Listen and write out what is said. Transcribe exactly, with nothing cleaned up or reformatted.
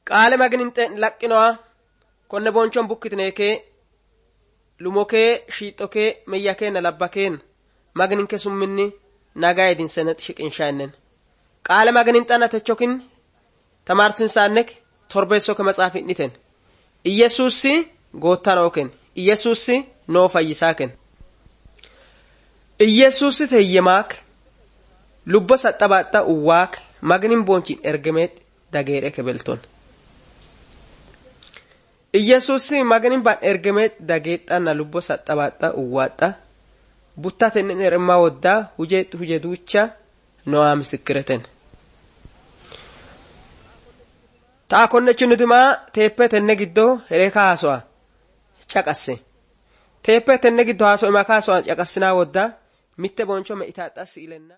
qaale magninte laqqinoa konne bonchon bukkitneeke lumokee shiixokee meyyakee na labbakeen magninke summinni nagaa edin senet shiqinshainen qaale magninxana techokin tamarsinsaannek torbeessoo ka matsaafin dhiten Iyesuusi goottanooken Iyesuusi noo fayyisaaken Iyesuusi teyyemaak lubba saxxabaaxxa uwwaak magnin bonchin ergemeet dageere kebelton Iyesuusi magnin ban ergemeet dageexxanna lubba saxxabaaxxa uwwaaxxa buttaten erma woddaa hujeet hujeduucha noa misikireten taa konnechi nudimaa teeppee tenne giddoo hereeka haaso'a caqasse teeppee tenne giddoo haaso'ima kaaso'a caqassinaa woddaa mitte boncho me itaadhas ilenna